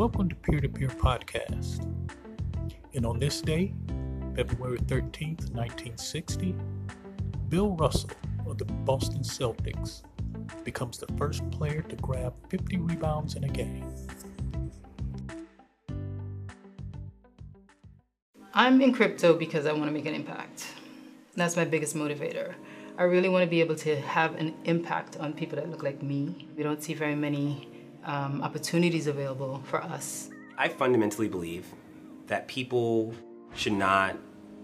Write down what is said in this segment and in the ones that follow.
Welcome to Peer to Peer Podcast. And on this day, February 13th, 1960, Bill Russell of the Boston Celtics becomes the first player to grab 50 rebounds in a game. I'm in crypto because I want to make an impact. That's my biggest motivator. I really want to be able to have an impact on people that look like me. We don't see very many opportunities available for us. I fundamentally believe that people should not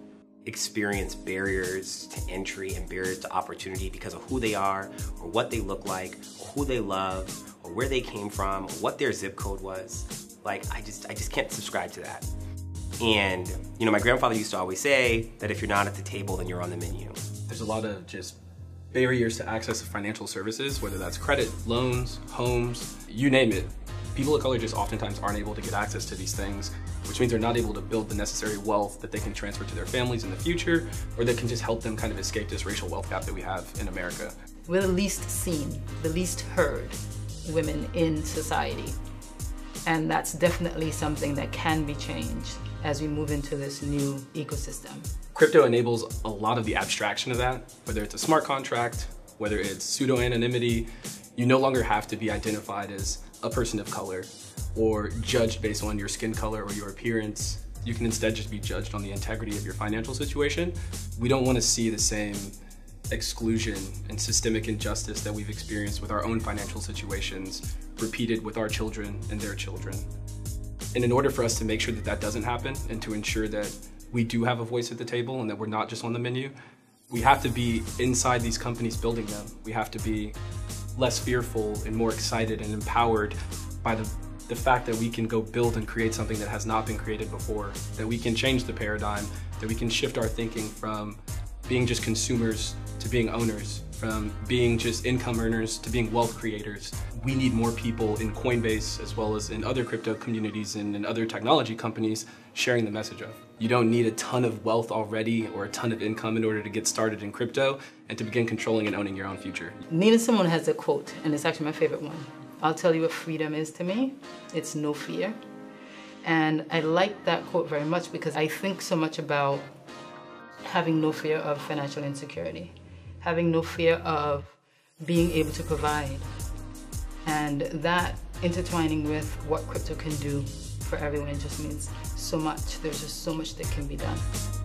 experience barriers to entry and barriers to opportunity because of who they are or what they look like or who they love or where they came from or what their zip code was. Like, I just can't subscribe to that. And, you know, my grandfather used to always say that if you're not at the table, then you're on the menu. There's a lot of just barriers to access to financial services, whether that's credit, loans, homes, you name it. People of color just oftentimes aren't able to get access to these things, which means they're not able to build the necessary wealth that they can transfer to their families in the future, or that can just help them kind of escape this racial wealth gap that we have in America. We're the least seen, the least heard women in society. And that's definitely something that can be changed as we move into this new ecosystem. Crypto enables a lot of the abstraction of that, whether it's a smart contract, whether it's pseudo-anonymity. You no longer have to be identified as a person of color or judged based on your skin color or your appearance. You can instead just be judged on the integrity of your financial situation. We don't want to see the same exclusion and systemic injustice that we've experienced with our own financial situations repeated with our children and their children. And in order for us to make sure that that doesn't happen and to ensure that we do have a voice at the table and that we're not just on the menu, we have to be inside these companies building them. We have to be less fearful and more excited and empowered by the fact that we can go build and create something that has not been created before, that we can change the paradigm, that we can shift our thinking from being just consumers to being owners, from being just income earners to being wealth creators. We need more people in Coinbase as well as in other crypto communities and in other technology companies sharing the message of. You don't need a ton of wealth already or a ton of income in order to get started in crypto and to begin controlling and owning your own future. Nina Simone has a quote, and it's actually my favorite one. I'll tell you what freedom is to me. It's no fear. And I like that quote very much because I think so much about having no fear of financial insecurity, having no fear of being able to provide, and that intertwining with what crypto can do for everyone just means so much. There's just so much that can be done.